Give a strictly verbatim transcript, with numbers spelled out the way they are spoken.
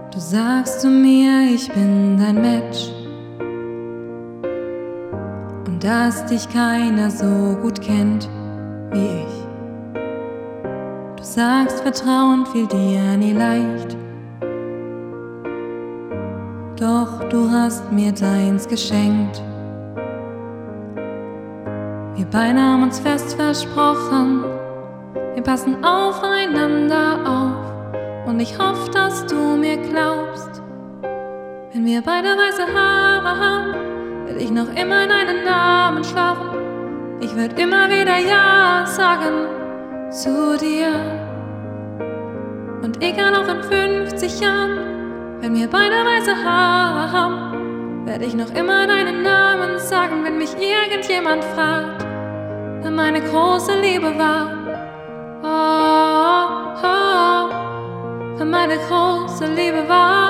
Du sagst zu mir, ich bin dein Match und dass dich keiner so gut kennt wie ich. Du sagst, Vertrauen fiel dir nie leicht, doch du hast mir deins geschenkt. Wir beide haben uns fest versprochen, wir passen aufeinander auf, und ich hoffe, dass du mir glaubst. Wenn wir beide weiße Haare haben, will ich noch immer deinen Namen schlafen. Ich würde immer wieder Ja sagen zu dir. Und egal auch in fünfzig Jahren, wenn wir beide weiße Haare haben, werde ich noch immer deinen Namen sagen, wenn mich irgendjemand fragt, wer meine große Liebe war. Oh, oh, wer meine große Liebe war.